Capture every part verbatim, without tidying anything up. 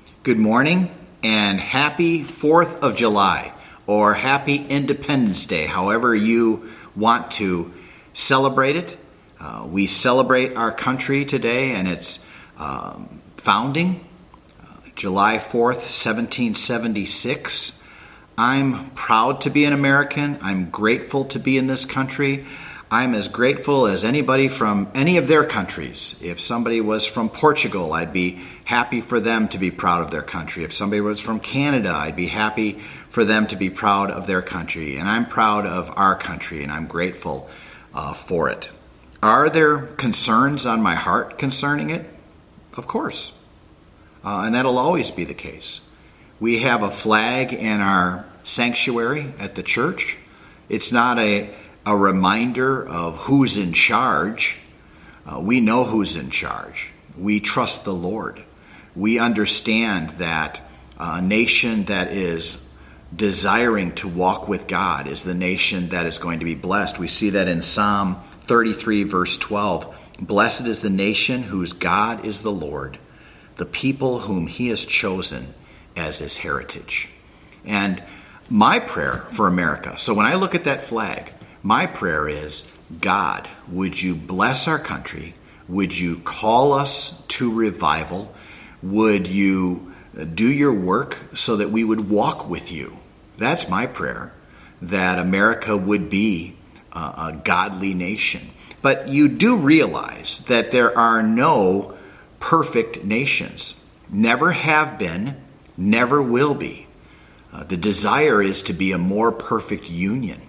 Good morning and happy fourth of July or happy Independence Day, however you want to celebrate it. Uh, we celebrate our country today and its um, founding, uh, July fourth, seventeen seventy-six. I'm proud to be an American. I'm grateful to be in this country. I'm as grateful as anybody from any of their countries. If somebody was from Portugal, I'd be happy for them to be proud of their country. If somebody was from Canada, I'd be happy for them to be proud of their country. And I'm proud of our country, and I'm grateful uh, for it. Are there concerns on my heart concerning it? Of course. Uh, and that'll always be the case. We have a flag in our sanctuary at the church. It's not a a reminder of who's in charge. Uh, we know who's in charge. We trust the Lord. We understand that a nation that is desiring to walk with God is the nation that is going to be blessed. We see that in Psalm thirty-three, verse twelve. Blessed is the nation whose God is the Lord, the people whom he has chosen as his heritage. And my prayer for America, so when I look at that flag, my prayer is, God, would you bless our country? Would you call us to revival? Would you do your work so that we would walk with you? That's my prayer, that America would be a, a godly nation. But you do realize that there are no perfect nations. Never have been, never will be. Uh, the desire is to be a more perfect union.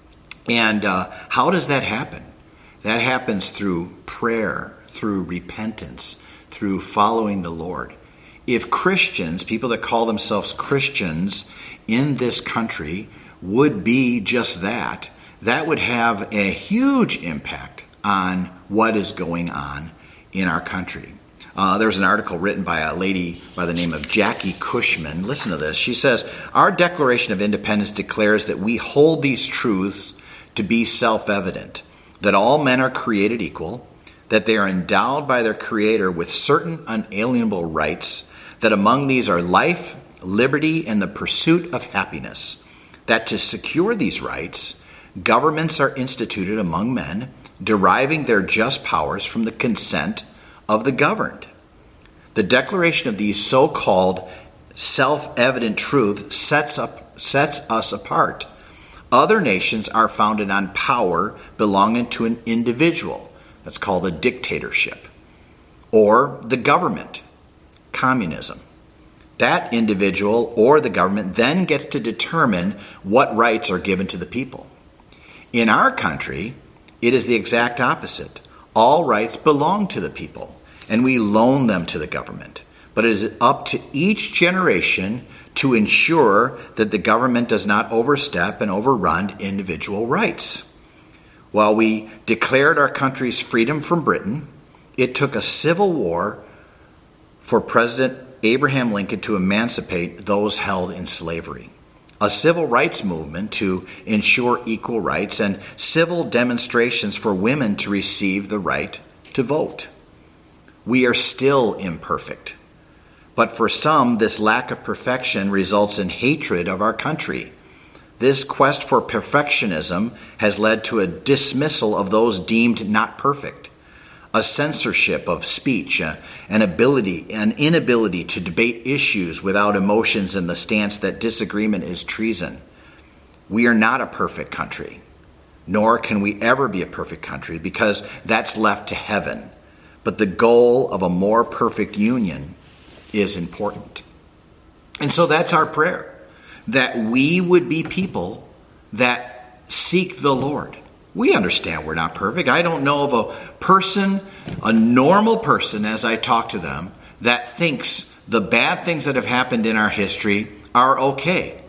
And uh, how does that happen? That happens through prayer, through repentance, through following the Lord. If Christians, people that call themselves Christians in this country, would be just that, that would have a huge impact on what is going on in our country. Uh, there's an article written by a lady by the name of Jackie Cushman. Listen to this. She says, "Our Declaration of Independence declares that we hold these truths to be self-evident, that all men are created equal, that they are endowed by their Creator with certain unalienable rights, that among these are life, liberty, and the pursuit of happiness, that to secure these rights, governments are instituted among men, deriving their just powers from the consent of the governed. The declaration of these so-called self-evident truths sets up sets us apart. Other nations are founded on power belonging to an individual. That's called a dictatorship. Or the government, communism. That individual or the government then gets to determine what rights are given to the people. In our country, it is the exact opposite. All rights belong to the people, and we loan them to the government. But it is up to each generation to ensure that the government does not overstep and overrun individual rights. While we declared our country's freedom from Britain, it took a civil war for President Abraham Lincoln to emancipate those held in slavery, a civil rights movement to ensure equal rights, and civil demonstrations for women to receive the right to vote. We are still imperfect. But for some, this lack of perfection results in hatred of our country. This quest for perfectionism has led to a dismissal of those deemed not perfect, a censorship of speech, an ability, an inability to debate issues without emotions, and the stance that disagreement is treason. We are not a perfect country, nor can we ever be a perfect country, because that's left to heaven. But the goal of a more perfect union is important. And so that's our prayer, that we would be people that seek the Lord. We understand we're not perfect. I don't know of a person, a normal person, as I talk to them, that thinks the bad things that have happened in our history are okay.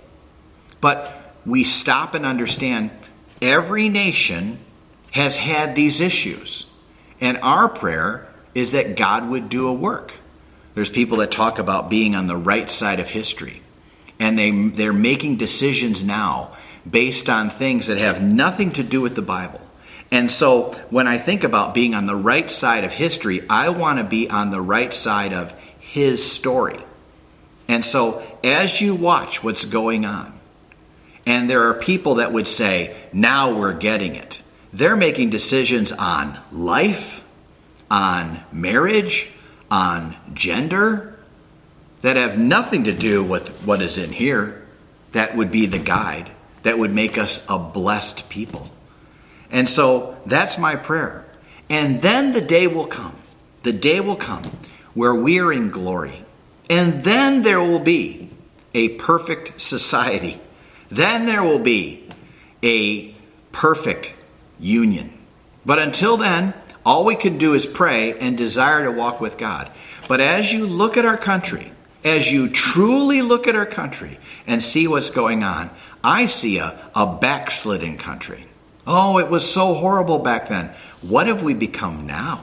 But we stop and understand every nation has had these issues. And our prayer is that God would do a work. There's people that talk about being on the right side of history. And they, they're making decisions now based on things that have nothing to do with the Bible. And so when I think about being on the right side of history, I want to be on the right side of his story. And so as you watch what's going on, and there are people that would say, now we're getting it. They're making decisions on life, on marriage, on gender, that have nothing to do with what is in here. That would be the guide that would make us a blessed people. And so that's my prayer. And then the day will come. The day will come where we are in glory. And then there will be a perfect society. Then there will be a perfect union. But until then, all we can do is pray and desire to walk with God. But as you look at our country, as you truly look at our country and see what's going on, I see a, a backslidden country. Oh, it was so horrible back then. What have we become now?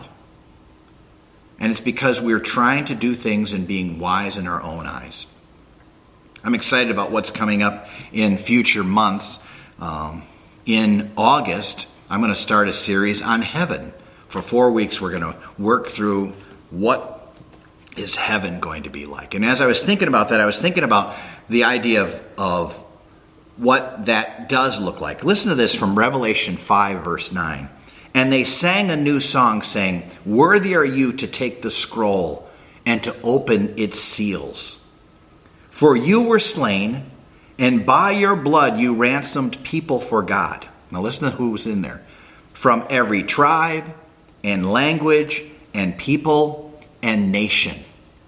And it's because we're trying to do things and being wise in our own eyes. I'm excited about what's coming up in future months. Um, in August, I'm going to start a series on heaven. For four weeks, we're going to work through what is heaven going to be like. And as I was thinking about that, I was thinking about the idea of, of what that does look like. Listen to this from Revelation five, verse nine. And they sang a new song, saying, "Worthy are you to take the scroll and to open its seals. For you were slain, and by your blood you ransomed people for God." Now listen to who was in there. "From every tribe and language and people and nation."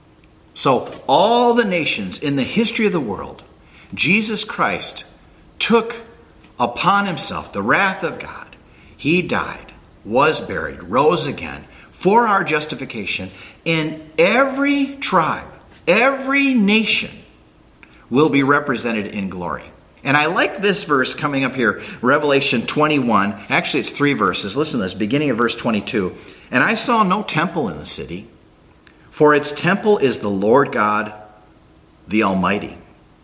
So all the nations in the history of the world, Jesus Christ took upon himself the wrath of God. He died, was buried, rose again for our justification. And every tribe, every nation will be represented in glory. And I like this verse coming up here, Revelation twenty-one. Actually, it's three verses. Listen to this, beginning of verse twenty-two. "And I saw no temple in the city, for its temple is the Lord God, the Almighty,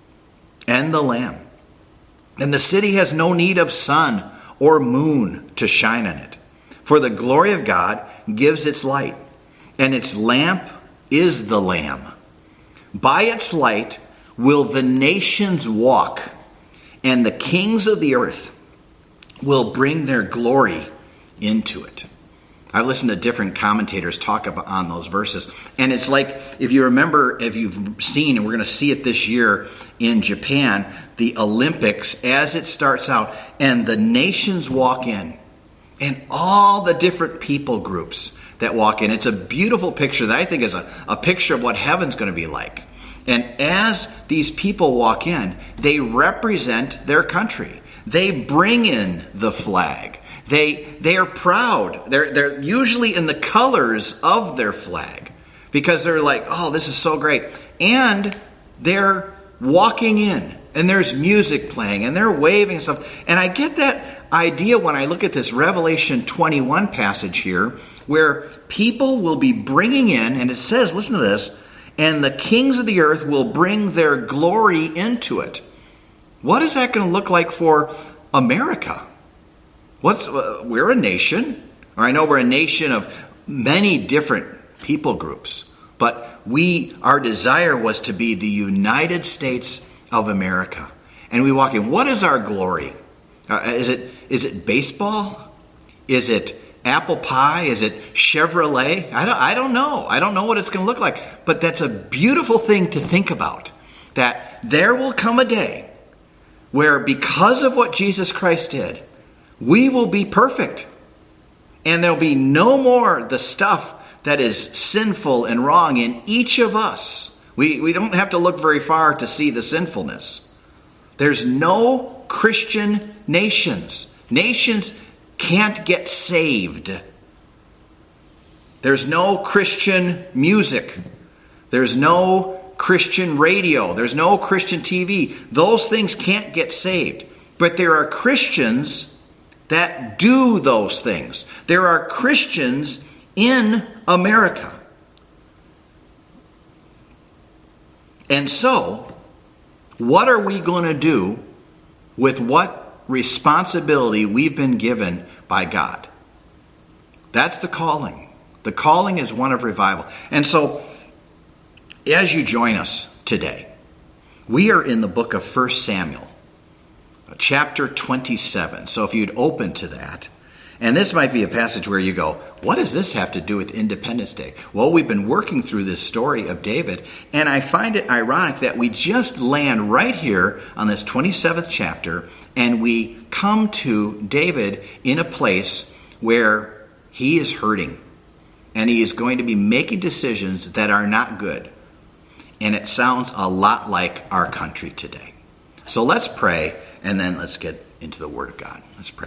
and the Lamb. And the city has no need of sun or moon to shine on it, for the glory of God gives its light, and its lamp is the Lamb. By its light will the nations walk, and the kings of the earth will bring their glory into it." I've listened to different commentators talk about on those verses. And it's like, if you remember, if you've seen, and we're going to see it this year in Japan, the Olympics, as it starts out, and the nations walk in, and all the different people groups that walk in. It's a beautiful picture that I think is a, a picture of what heaven's going to be like. And as these people walk in, they represent their country. They bring in the flag. They they are proud. They're they're usually in the colors of their flag because they're like, oh, this is so great. And they're walking in, and there's music playing, and they're waving and stuff. And I get that idea when I look at this Revelation twenty-one passage here, where people will be bringing in, and it says, listen to this, "And the kings of the earth will bring their glory into it." What is that going to look like for America? What's uh, we're a nation, or I know we're a nation of many different people groups, but we our desire was to be the United States of America. And we walk in. What is our glory? Uh, is it is it baseball? Is it apple pie? Is it Chevrolet? I don't I don't know. I don't know what it's going to look like. But that's a beautiful thing to think about. That there will come a day where, because of what Jesus Christ did, we will be perfect. And there'll be no more the stuff that is sinful and wrong in each of us. We, we don't have to look very far to see the sinfulness. There's no Christian nations. Nations can't get saved. There's no Christian music. There's no Christian radio. There's no Christian T V. Those things can't get saved. But there are Christians that do those things. There are Christians in America. And so, what are we going to do with what responsibility we've been given by God? That's the calling. The calling is one of revival. And so, as you join us today. We are in the book of First Samuel, chapter twenty-seven. So if you'd open to that, and this might be a passage where you go, what does this have to do with Independence Day? Well, we've been working through this story of David, and I find it ironic that we just land right here on this twenty-seventh chapter, and we come to David in a place where he is hurting, and he is going to be making decisions that are not good. And it sounds a lot like our country today. So let's pray, and then let's get into the Word of God. Let's pray.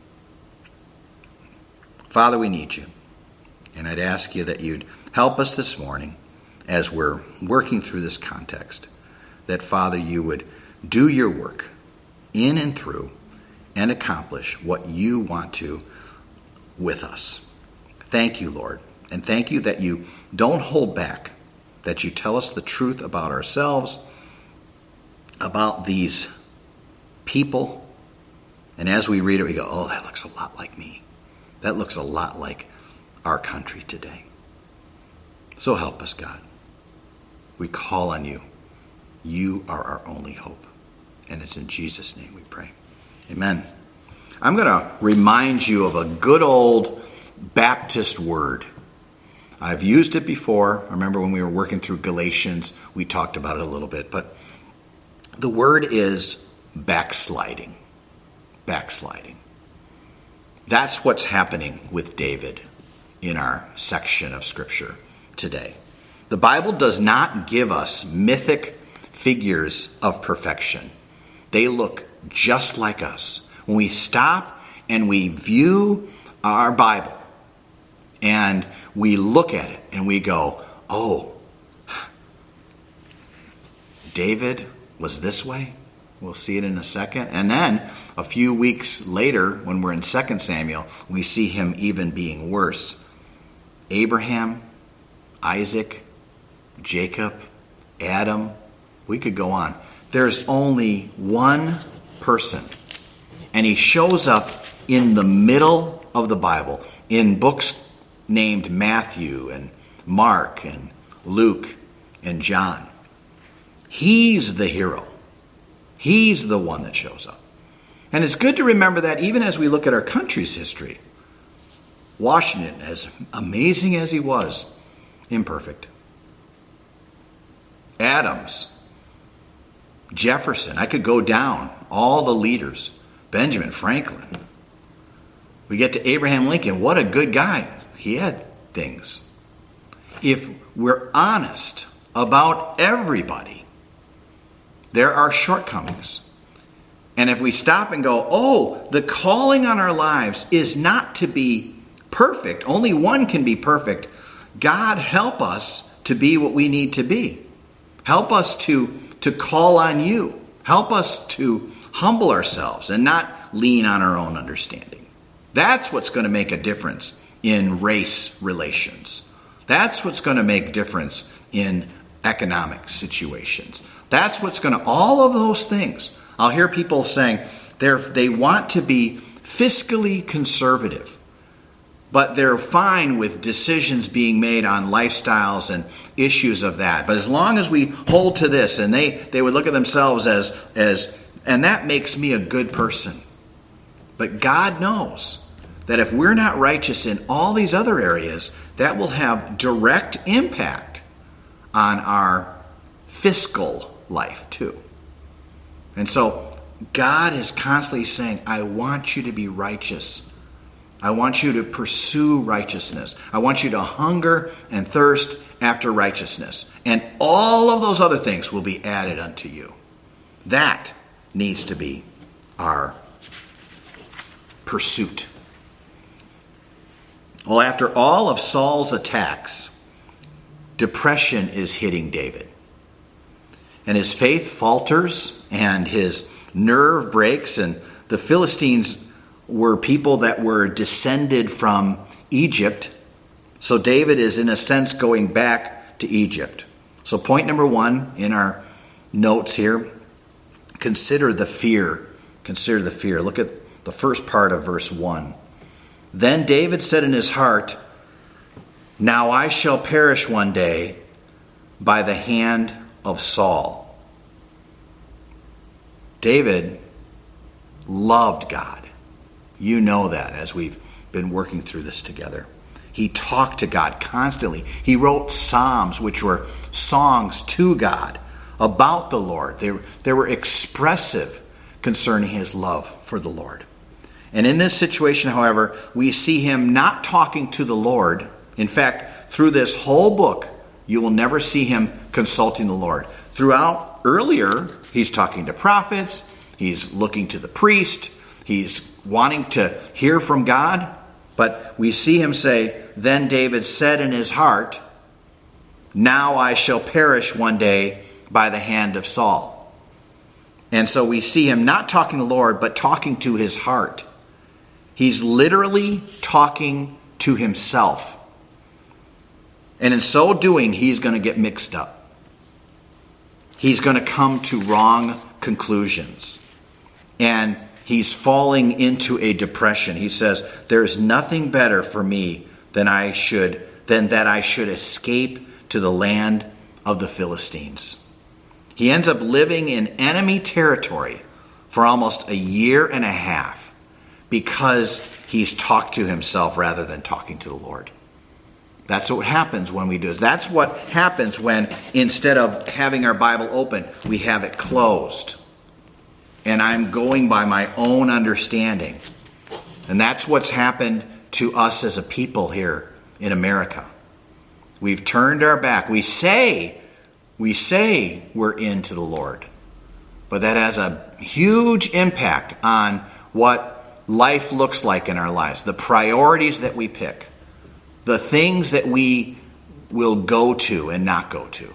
Father, we need you. And I'd ask you that you'd help us this morning as we're working through this context. That, Father, you would do your work in and through and accomplish what you want to with us. Thank you, Lord. And thank you that you don't hold back, that you tell us the truth about ourselves, about these people. And as we read it, we go, oh, that looks a lot like me. That looks a lot like our country today. So help us, God. We call on you. You are our only hope. And it's in Jesus' name we pray. Amen. I'm going to remind you of a good old Baptist word. I've used it before. I remember when we were working through Galatians, we talked about it a little bit. But the word is backsliding. Backsliding. That's what's happening with David in our section of Scripture today. The Bible does not give us mythic figures of perfection. They look just like us. When we stop and we view our Bible and we look at it and we go, oh, David was this way? We'll see it in a second. And then a few weeks later, when we're in Second Samuel, we see him even being worse. Abraham, Isaac, Jacob, Adam, we could go on. There's only one person, and he shows up in the middle of the Bible in books named Matthew and Mark and Luke and John. He's the hero. He's the one that shows up. And it's good to remember that even as we look at our country's history. Washington, as amazing as he was, imperfect. Adams, Jefferson, I could go down, all the leaders. Benjamin Franklin. We get to Abraham Lincoln. What a good guy. He had things. If we're honest about everybody, there are shortcomings. And if we stop and go, oh, the calling on our lives is not to be perfect. Only one can be perfect. God, help us to be what we need to be. Help us to, to call on you. Help us to humble ourselves and not lean on our own understanding. That's what's going to make a difference in race relations. That's what's going to make a difference in economic situations. That's what's going to, all of those things. I'll hear people saying they're, they want to be fiscally conservative, but they're fine with decisions being made on lifestyles and issues of that. But as long as we hold to this, and they, they would look at themselves as, as, and that makes me a good person. But God knows that if we're not righteous in all these other areas, that will have direct impact on our fiscal life too. And so God is constantly saying, I want you to be righteous. I want you to pursue righteousness. I want you to hunger and thirst after righteousness. And all of those other things will be added unto you. That needs to be our pursuit. Well, after all of Saul's attacks, depression is hitting David. And his faith falters and his nerve breaks. And the Philistines were people that were descended from Egypt. So David is, in a sense, going back to Egypt. So point number one in our notes here, consider the fear. Consider the fear. Look at the first part of verse one. Then David said in his heart, now I shall perish one day by the hand of Saul. David loved God. You know that as we've been working through this together. He talked to God constantly. He wrote psalms, which were songs to God about the Lord. They, they were expressive concerning his love for the Lord. And in this situation, however, we see him not talking to the Lord. In fact, through this whole book, you will never see him consulting the Lord. Throughout, earlier, he's talking to prophets. He's looking to the priest. He's wanting to hear from God. But we see him say, "Then David said in his heart, 'Now I shall perish one day by the hand of Saul.'" And so we see him not talking to the Lord, but talking to his heart. He's literally talking to himself. And in so doing, he's going to get mixed up. He's going to come to wrong conclusions. And he's falling into a depression. He says, "There's nothing better for me than I should than that I should escape to the land of the Philistines." He ends up living in enemy territory for almost a year and a half because he's talked to himself rather than talking to the Lord. That's what happens when we do this. That's what happens when, instead of having our Bible open, we have it closed. And I'm going by my own understanding. And that's what's happened to us as a people here in America. We've turned our back. We say, we say we're into the Lord. But that has a huge impact on what life looks like in our lives. The priorities that we pick. The things that we will go to and not go to.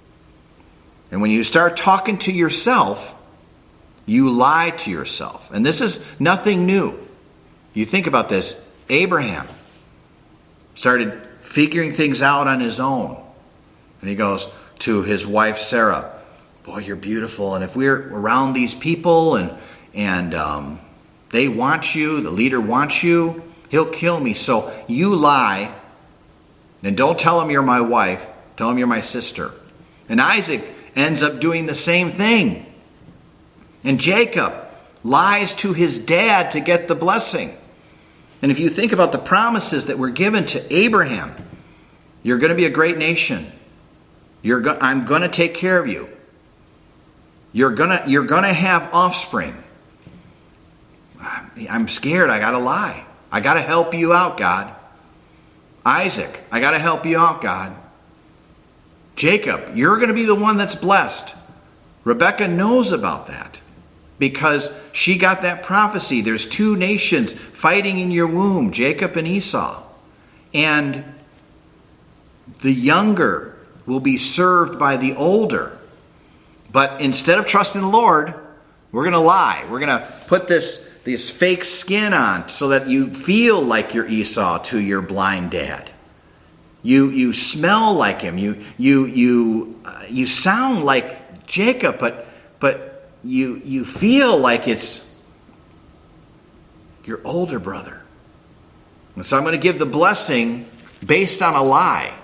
And when you start talking to yourself, you lie to yourself. And this is nothing new. You think about this. Abraham started figuring things out on his own. And he goes to his wife Sarah, "Boy, you're beautiful. And if we're around these people and, and um, they want you, the leader wants you, he'll kill me. So you lie. And don't tell him you're my wife. Tell him you're my sister." And Isaac ends up doing the same thing. And Jacob lies to his dad to get the blessing. And if you think about the promises that were given to Abraham, you're going to be a great nation. You're go- I'm going to take care of you. You're going to you're going to have offspring. I'm scared. I got to lie. I got to help you out, God. Isaac, I got to help you out, God. Jacob, you're going to be the one that's blessed. Rebecca knows about that because she got that prophecy. There's two nations fighting in your womb, Jacob and Esau. And the younger will be served by the older. But instead of trusting the Lord, we're going to lie. We're going to put this this fake skin on so that you feel like you're Esau to your blind dad. You you smell like him. You you you uh, you sound like Jacob, but but you you feel like it's your older brother. And so I'm going to give the blessing based on a lie.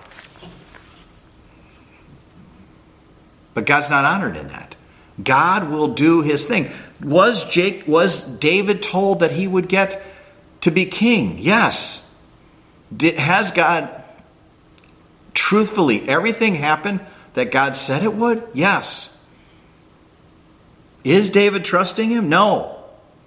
But God's not honored in that. God will do his thing. Was Jake, was David told that he would get to be king? Yes. Did, has God truthfully everything happened that God said it would? Yes. Is David trusting him? No.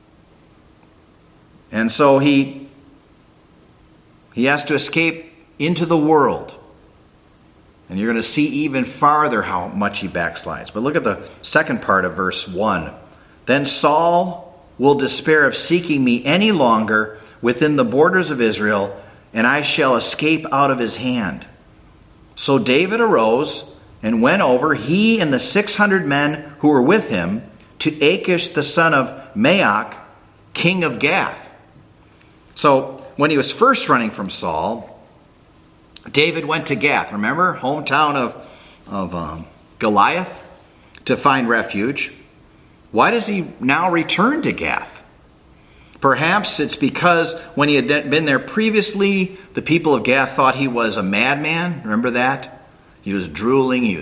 And so he he has to escape into the world. And you're going to see even farther how much he backslides. But look at the second part of verse one. "Then Saul will despair of seeking me any longer within the borders of Israel, and I shall escape out of his hand." So David arose and went over, he and the six hundred men who were with him, to Achish the son of Maoch, king of Gath. So when he was first running from Saul, David went to Gath, remember? Hometown of, of um, Goliath, to find refuge. Why does he now return to Gath? Perhaps it's because when he had been there previously, the people of Gath thought he was a madman. Remember that? He was drooling. He was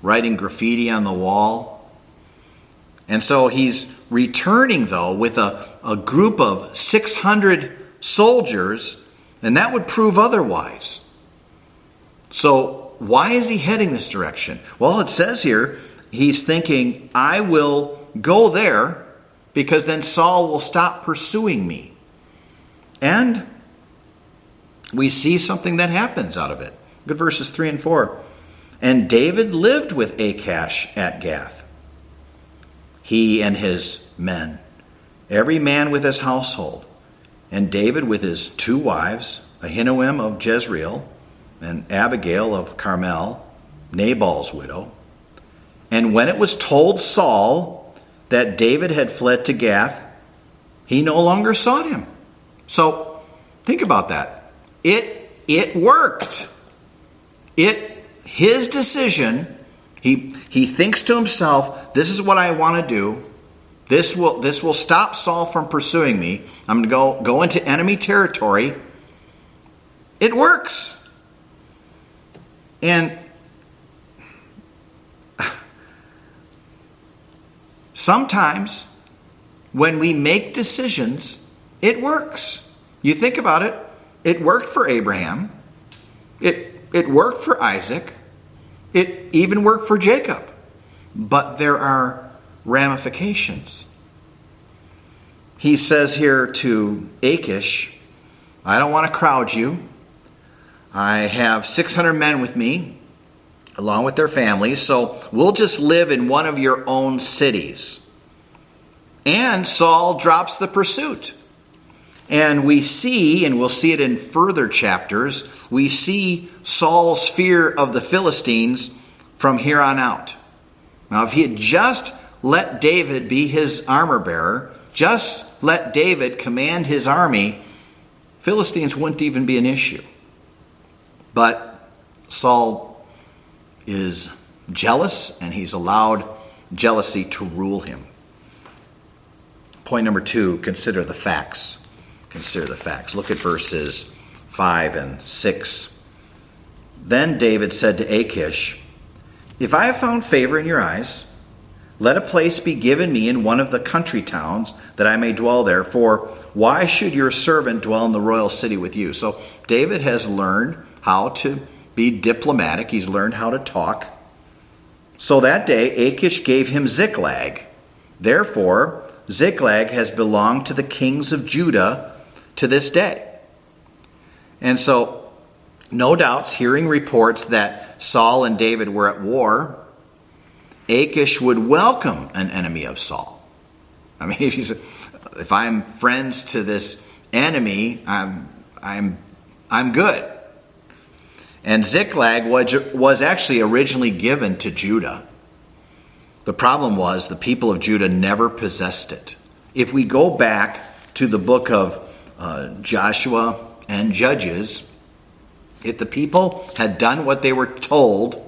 writing graffiti on the wall. And so he's returning, though, with a, a group of six hundred soldiers, and that would prove otherwise. So why is he heading this direction? Well, it says here, he's thinking, I will go there because then Saul will stop pursuing me. And we see something that happens out of it. Good verses three and four. And David lived with Achish at Gath, he and his men, every man with his household, and David with his two wives, Ahinoam of Jezreel, and Abigail of Carmel, Nabal's widow. And when it was told Saul that David had fled to Gath, he no longer sought him. So think about that. It it worked. It his decision. He he thinks to himself, this is what I want to do. This will this will stop Saul from pursuing me. I'm going to go go into enemy territory. It works. And sometimes when we make decisions, it works. You think about it. It worked for Abraham. It, it worked for Isaac. It even worked for Jacob. But there are ramifications. He says here to Achish, I don't want to crowd you. I have six hundred men with me, along with their families, so we'll just live in one of your own cities. And Saul drops the pursuit. And we see, and we'll see it in further chapters, we see Saul's fear of the Philistines from here on out. Now, if he had just let David be his armor bearer, just let David command his army, Philistines wouldn't even be an issue. But Saul is jealous, and he's allowed jealousy to rule him. Point number two, consider the facts. Consider the facts. Look at verses five and six. Then David said to Achish, if I have found favor in your eyes, let a place be given me in one of the country towns that I may dwell there, for why should your servant dwell in the royal city with you? So David has learned how to be diplomatic. He's learned how to talk. So that day Achish gave him Ziklag. Therefore, Ziklag has belonged to the kings of Judah to this day. And so, no doubts, hearing reports that Saul and David were at war, Achish would welcome an enemy of Saul. I mean, if, he's, if I'm friends to this enemy, I'm I'm I'm good. And Ziklag was, was actually originally given to Judah. The problem was the people of Judah never possessed it. If we go back to the book of uh, Joshua and Judges, if the people had done what they were told,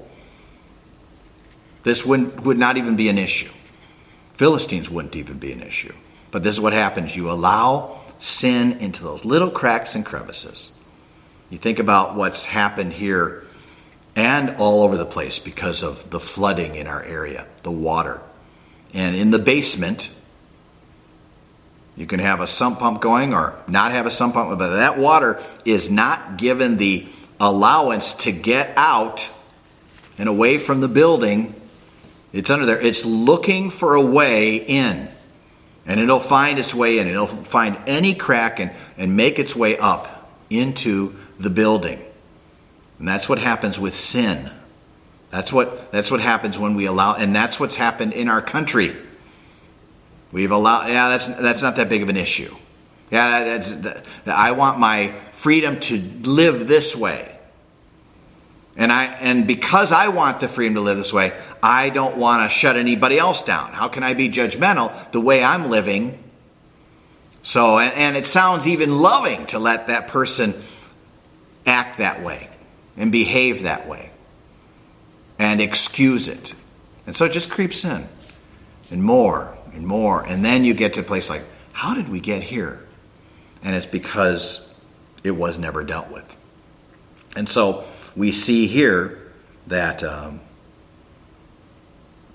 this would, would not even be an issue. Philistines wouldn't even be an issue. But this is what happens. You allow sin into those little cracks and crevices. You think about what's happened here and all over the place because of the flooding in our area, the water. And in the basement, you can have a sump pump going or not have a sump pump, but that water is not given the allowance to get out and away from the building. It's under there. It's looking for a way in. And it'll find its way in. It'll find any crack and, and make its way up into the building. And that's what happens with sin. That's what that's what happens when we allow, and that's what's happened in our country. We've allowed, yeah, that's that's not that big of an issue. Yeah, that's, that, I want my freedom to live this way. And I and because I want the freedom to live this way, I don't want to shut anybody else down. How can I be judgmental the way I'm living? So, and, and it sounds even loving to let that person act that way and behave that way and excuse it. And so it just creeps in and more and more. And then you get to a place like, how did we get here? And it's because it was never dealt with. And so we see here that um,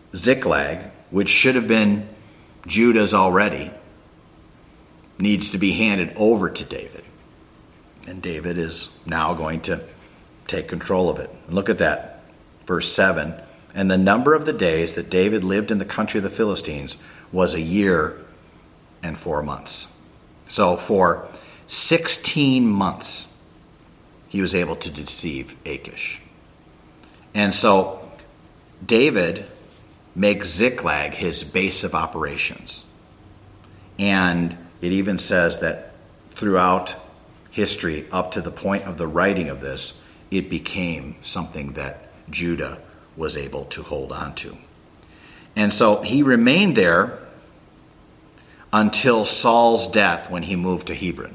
Ziklag, which should have been Judah's already, needs to be handed over to David. And David is now going to take control of it. And look at that, verse seven. And the number of the days that David lived in the country of the Philistines was a year and four months. So for sixteen months, he was able to deceive Achish. And so David makes Ziklag his base of operations. And it even says that throughout history, up to the point of the writing of this, it became something that Judah was able to hold on to. And so he remained there until Saul's death when he moved to Hebron.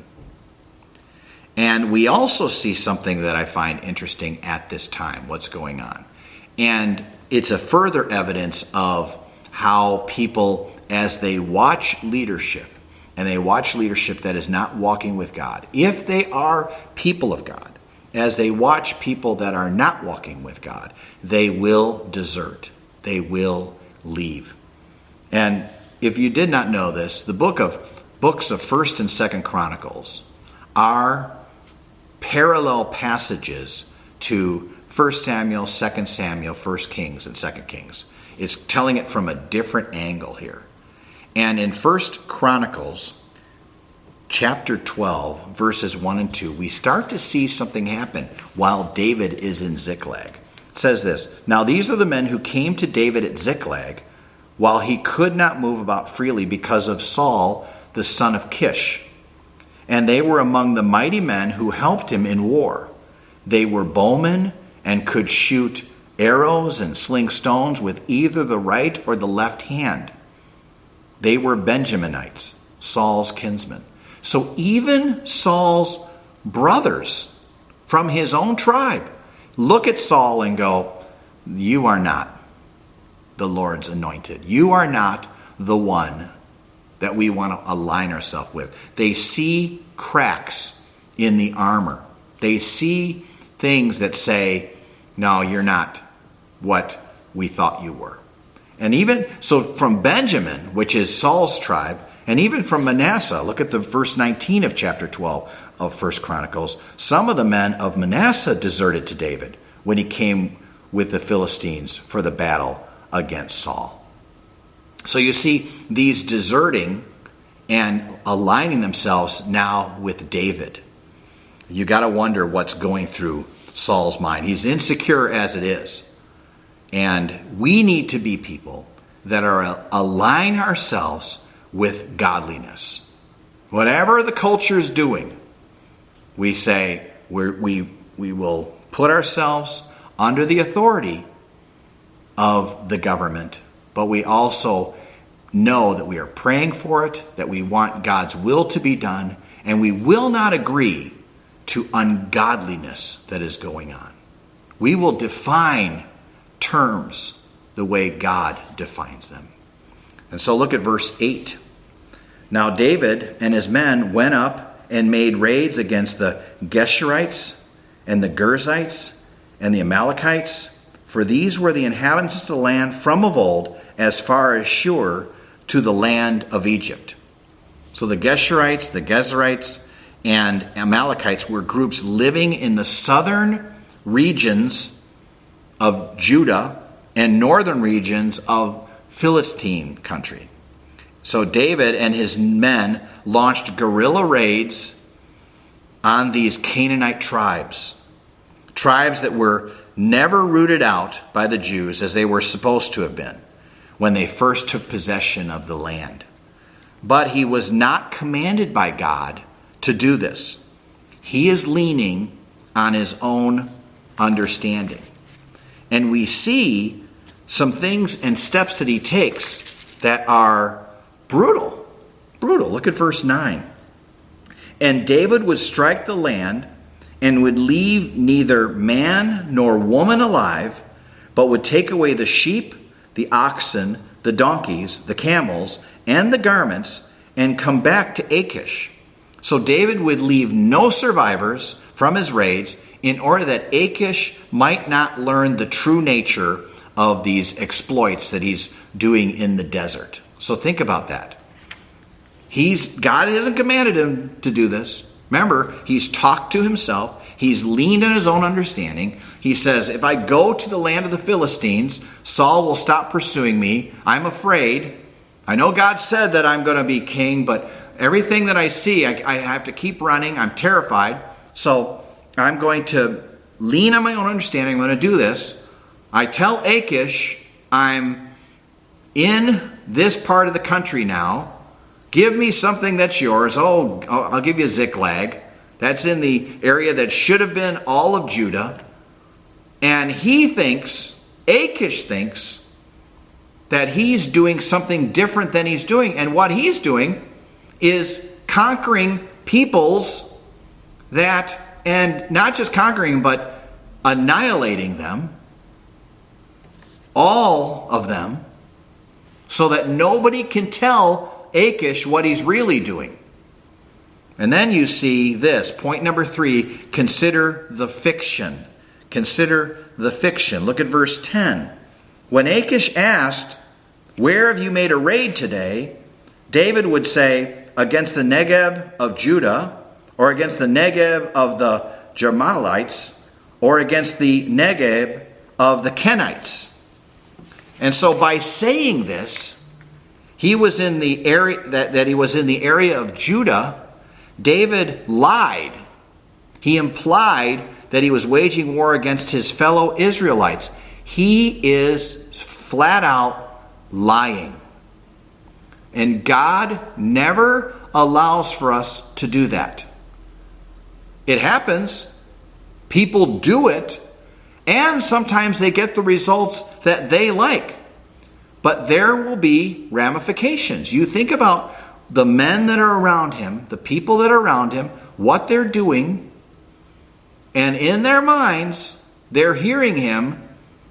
And we also see something that I find interesting at this time, what's going on. And it's a further evidence of how people, as they watch leadership, and they watch leadership that is not walking with God, if they are people of God, as they watch people that are not walking with God, they will desert. They will leave. And if you did not know this, the book of books of First and Second Chronicles are parallel passages to First Samuel, Second Samuel, First Kings, and Second Kings. It's telling it from a different angle here. And in First Chronicles, chapter twelve, verses one and two, we start to see something happen while David is in Ziklag. It says this, "Now these are the men who came to David at Ziklag while he could not move about freely because of Saul, the son of Kish. And they were among the mighty men who helped him in war. They were bowmen and could shoot arrows and sling stones with either the right or the left hand. They were Benjaminites, Saul's kinsmen." So even Saul's brothers from his own tribe look at Saul and go, "You are not the Lord's anointed. You are not the one that we want to align ourselves with." They see cracks in the armor. They see things that say, "No, you're not what we thought you were." And even so, from Benjamin, which is Saul's tribe, and even from Manasseh, look at the verse nineteen of chapter twelve of First Chronicles. Some of the men of Manasseh deserted to David when he came with the Philistines for the battle against Saul. So you see these deserting and aligning themselves now with David. You got to wonder what's going through Saul's mind. He's insecure as it is. And we need to be people that are align ourselves with godliness. Whatever the culture is doing, we say we're, we we will put ourselves under the authority of the government, but we also know that we are praying for it, that we want God's will to be done, and we will not agree to ungodliness that is going on. We will define terms the way God defines them. And so look at verse eight. "Now David and his men went up and made raids against the Geshurites and the Girzites and the Amalekites, for these were the inhabitants of the land from of old as far as Shur to the land of Egypt." So the Geshurites, the Gezerites, and Amalekites were groups living in the southern regions of Judah and northern regions of Philistine country. So David and his men launched guerrilla raids on these Canaanite tribes, tribes that were never rooted out by the Jews as they were supposed to have been when they first took possession of the land. But he was not commanded by God to do this. He is leaning on his own understanding. And we see some things and steps that he takes that are brutal. Brutal. Look at verse nine. "And David would strike the land and would leave neither man nor woman alive, but would take away the sheep, the oxen, the donkeys, the camels, and the garments, and come back to Achish." So David would leave no survivors from his raids in order that Achish might not learn the true nature of these exploits that he's doing in the desert. So think about that. He's God hasn't commanded him to do this. Remember, he's talked to himself. He's leaned on his own understanding. He says, if I go to the land of the Philistines, Saul will stop pursuing me. I'm afraid. I know God said that I'm going to be king, but everything that I see, I, I have to keep running. I'm terrified. So I'm going to lean on my own understanding. I'm going to do this. I tell Achish, I'm in this part of the country now. Give me something that's yours. Oh, I'll give you Ziklag. That's in the area that should have been all of Judah. And he thinks, Achish thinks, that he's doing something different than he's doing. And what he's doing is conquering peoples that, and not just conquering, but annihilating them, all of them, so that nobody can tell Achish what he's really doing. And then you see this, point number three, consider the fiction. Consider the fiction. Look at verse ten. When Achish asked, where have you made a raid today? David would say, against the Negeb of Judah, or against the Negeb of the Jerahmeelites, or against the Negeb of the Kenites. And so by saying this, he was in the area that, that he was in the area of Judah. David lied. He implied that he was waging war against his fellow Israelites. He is flat out lying. And God never allows for us to do that. It happens. People do it. And sometimes they get the results that they like. But there will be ramifications. You think about the men that are around him, the people that are around him, what they're doing, and in their minds, they're hearing him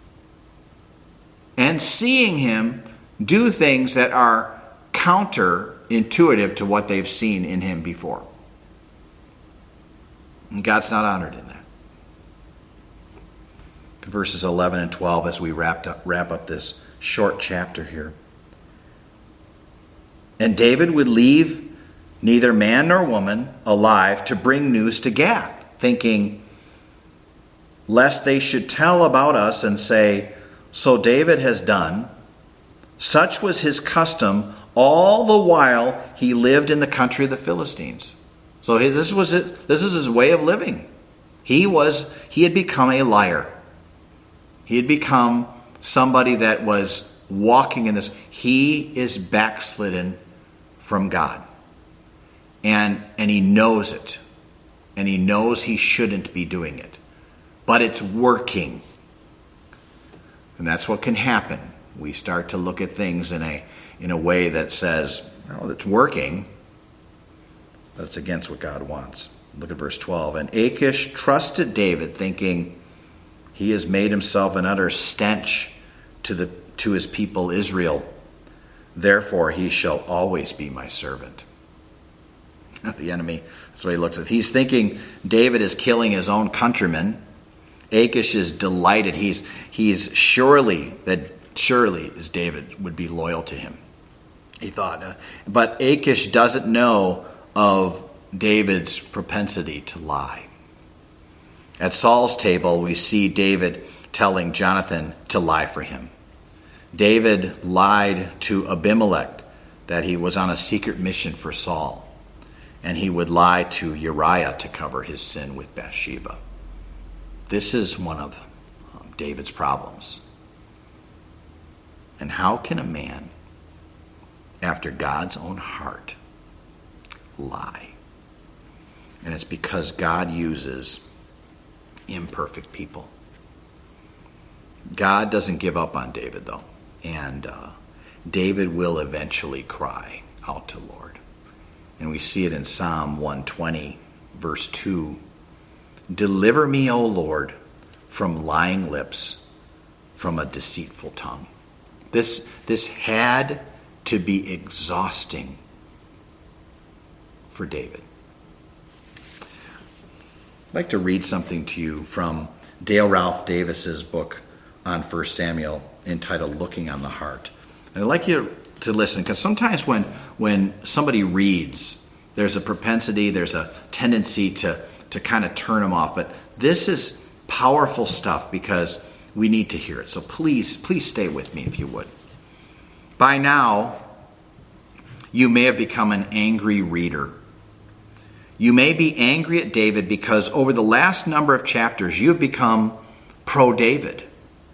and seeing him do things that are counterintuitive to what they've seen in him before. And God's not honored in that. Verses eleven and twelve as we wrap up, wrap up this short chapter here. And David would leave neither man nor woman alive to bring news to Gath, thinking, lest they should tell about us and say, so David has done. Such was his custom all the while he lived in the country of the Philistines. So this was it. This is his way of living. He was. He had become a liar. He had become somebody that was walking in this. He is backslidden from God. And, and he knows it. And he knows he shouldn't be doing it. But it's working. And that's what can happen. We start to look at things in a, in a way that says, well, it's working. But it's against what God wants. Look at verse twelve. And Achish trusted David, thinking, he has made himself an utter stench to the to his people Israel. Therefore he shall always be my servant. The enemy, that's what he looks at. He's thinking David is killing his own countrymen. Achish is delighted. He's he's surely that surely as David would be loyal to him. He thought, uh, but Achish doesn't know of David's propensity to lie. At Saul's table, we see David telling Jonathan to lie for him. David lied to Abimelech that he was on a secret mission for Saul. And he would lie to Uriah to cover his sin with Bathsheba. This is one of um, David's problems. And how can a man after God's own heart lie? And it's because God uses imperfect people. God doesn't give up on David, though. And uh, David will eventually cry out to the Lord. And we see it in Psalm one twenty, verse two. Deliver me, O Lord, from lying lips, from a deceitful tongue. This, this had to be exhausting for David. I'd like to read something to you from Dale Ralph Davis's book on First Samuel. entitled Looking on the Heart. And I'd like you to listen, because sometimes when, when somebody reads, there's a propensity, there's a tendency to, to kind of turn them off. But this is powerful stuff because we need to hear it. So please, please stay with me if you would. By now, you may have become an angry reader. You may be angry at David because over the last number of chapters, you have become pro-David.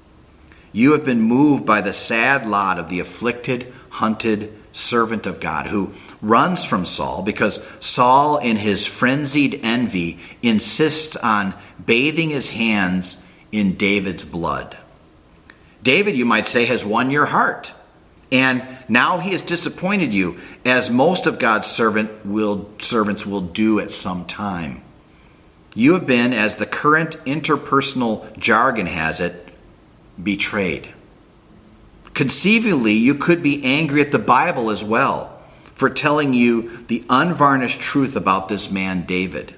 You have been moved by the sad lot of the afflicted, hunted servant of God who runs from Saul because Saul, in his frenzied envy, insists on bathing his hands in David's blood. David, you might say, has won your heart. And now he has disappointed you, as most of God's servant will, servants will do at some time. You have been, as the current interpersonal jargon has it, betrayed. Conceivably, you could be angry at the Bible as well for telling you the unvarnished truth about this man David.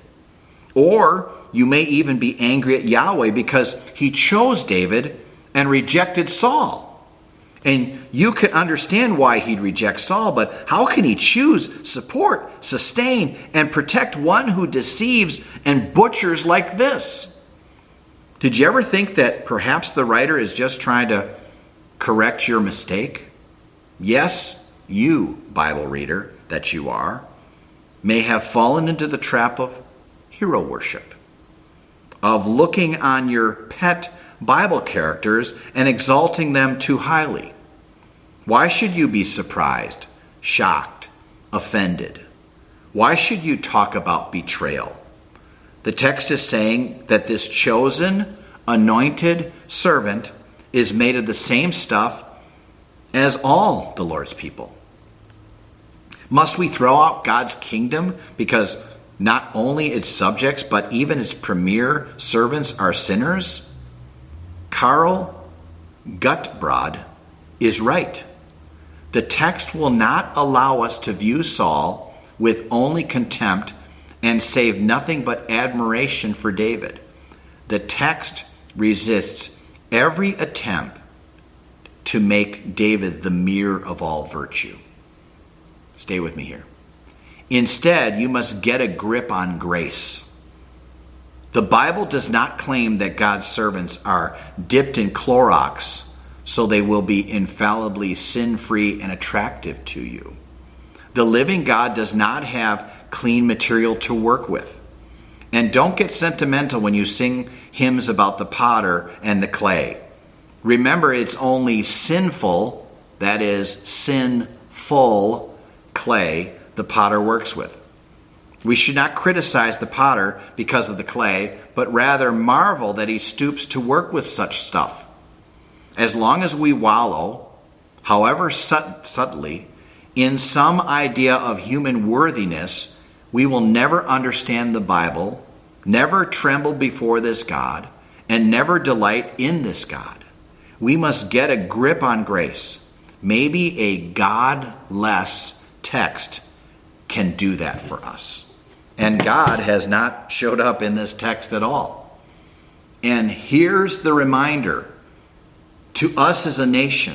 Or you may even be angry at Yahweh because he chose David and rejected Saul. And you can understand why he'd reject Saul, but how can he choose, support, sustain, and protect one who deceives and butchers like this? Did you ever think that perhaps the writer is just trying to correct your mistake? Yes, you, Bible reader, that you are, may have fallen into the trap of hero worship, of looking on your pet Bible characters and exalting them too highly. Why should you be surprised, shocked, offended? Why should you talk about betrayal? The text is saying that this chosen, anointed servant is made of the same stuff as all the Lord's people. Must we throw out God's kingdom because not only its subjects, but even its premier servants are sinners? Karl Gutbrod is right. The text will not allow us to view Saul with only contempt and save nothing but admiration for David. The text resists every attempt to make David the mirror of all virtue. Stay with me here. Instead, you must get a grip on grace. The Bible does not claim that God's servants are dipped in Clorox so they will be infallibly sin-free and attractive to you. The living God does not have clean material to work with. And don't get sentimental when you sing hymns about the potter and the clay. Remember, it's only sinful, that is, sinful clay the potter works with. We should not criticize the potter because of the clay, but rather marvel that he stoops to work with such stuff. As long as we wallow, however sut- subtly, in some idea of human worthiness, we will never understand the Bible, never tremble before this God, and never delight in this God. We must get a grip on grace. Maybe a God-less text can do that for us. And God has not showed up in this text at all. And here's the reminder to us as a nation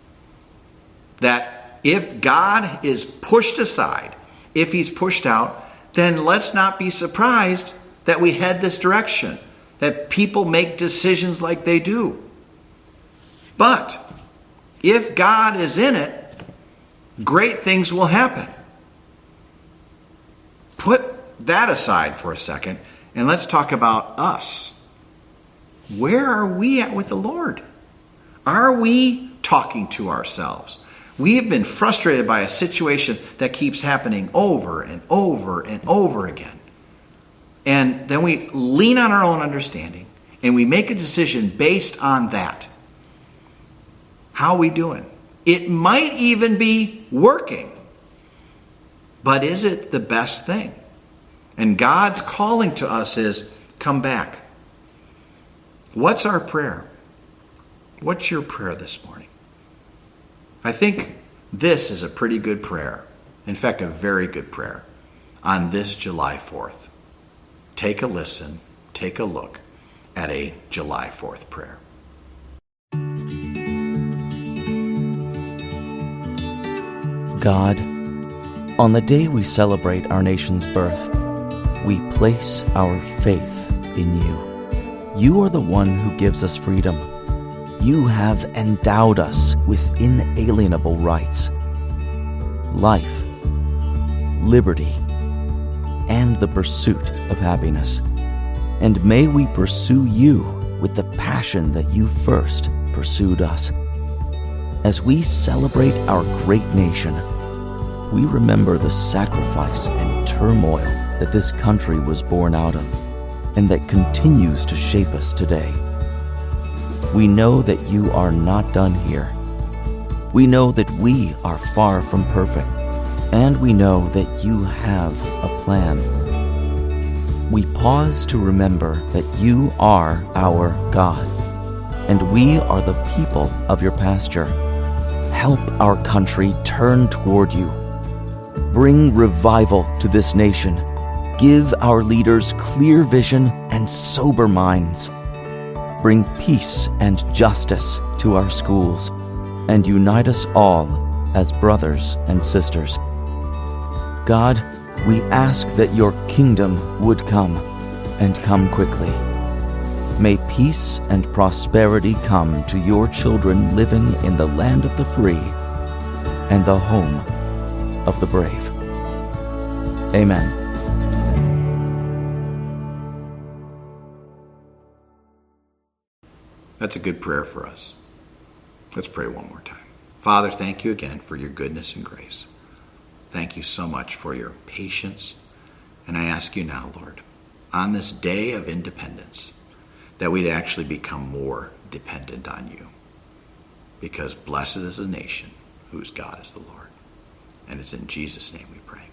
that if God is pushed aside, if he's pushed out, then let's not be surprised that we head this direction, that people make decisions like they do. But if God is in it, great things will happen. Put that aside for a second, and let's talk about us. Where are we at with the Lord? Are we talking to ourselves? We have been frustrated by a situation that keeps happening over and over and over again. And then we lean on our own understanding, and we make a decision based on that. How are we doing? It might even be working. But is it the best thing? And God's calling to us is, come back. What's our prayer? What's your prayer this morning? I think this is a pretty good prayer. In fact, a very good prayer on this July fourth. Take a listen, take a look at a July fourth prayer. God, on the day we celebrate our nation's birth, we place our faith in you. You are the one who gives us freedom. You have endowed us with inalienable rights, life, liberty, and the pursuit of happiness. And may we pursue you with the passion that you first pursued us. As we celebrate our great nation, we remember the sacrifice and turmoil that this country was born out of, and that continues to shape us today. We know that you are not done here. We know that we are far from perfect, and we know that you have a plan. We pause to remember that you are our God, and we are the people of your pasture. Help our country turn toward you. Bring revival to this nation. Give our leaders clear vision and sober minds. Bring peace and justice to our schools, and unite us all as brothers and sisters. God, we ask that your kingdom would come, and come quickly. May peace and prosperity come to your children living in the land of the free and the home of the brave. Amen. That's a good prayer for us. Let's pray one more time. Father, thank you again for your goodness and grace. Thank you so much for your patience. And I ask you now, Lord, on this day of independence, that we'd actually become more dependent on you. Because blessed is the nation whose God is the Lord. And it's in Jesus' name we pray.